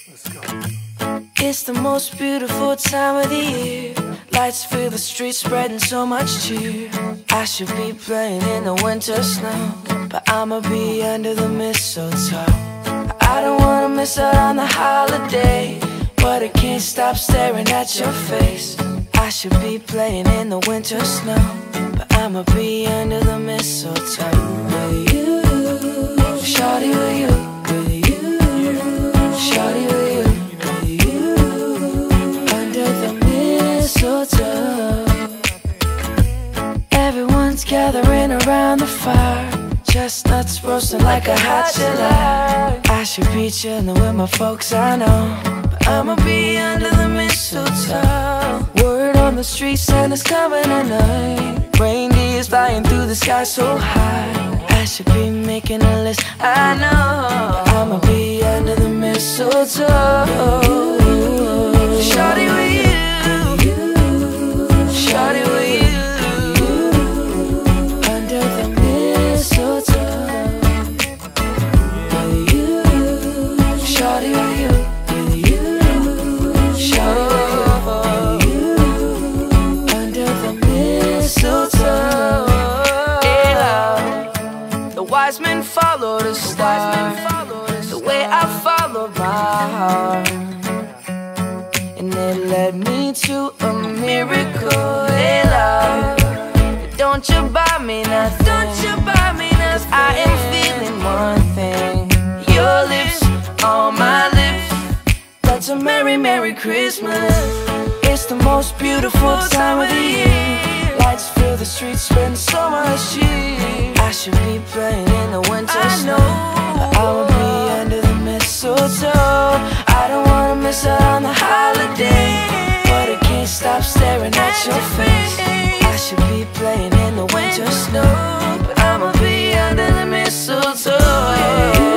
Let's go. It's the most beautiful time of the year. Lights fill the streets, spreading so much cheer. I should be playing in the winter snow, but I'ma be under the mistletoe. I don't wanna miss out on the holiday, but I can't stop staring at your face. I should be playing in the winter snow, but I'ma be under the mistletoe. With you, shawty, with you, with you, shawty, with you, with you, under the mistletoe. Everyone's gathering around the fire, chestnuts roasting like a hot July. I should be chilling with my folks, I know, but I'ma be under the mistletoe. Word on the street, Santa's coming tonight. Reindeer's flying through the sky so high. I should be making a list, I know, but I'ma be under the mistletoe. Shawty with you, shawty with you, under the mistletoe. With you, shawty with you, with you, shawty with you, under the mistletoe. Yeah, the wise men followed the star, the way I followed my heart, and it led me to a miracle. Hey love, don't you buy me nothing, don't you buy me nothing. I am feeling one thing, your lips on my lips. That's a merry, merry Christmas. It's the most beautiful time of the year. Lights fill the streets, spend so much cheer. I should be playing in the winter snow, but I will be under the mistletoe. I don't wanna miss out on the holiday, but I can't stop staring at your face. I should be playing in the winter snow, but I'ma be under the mistletoe.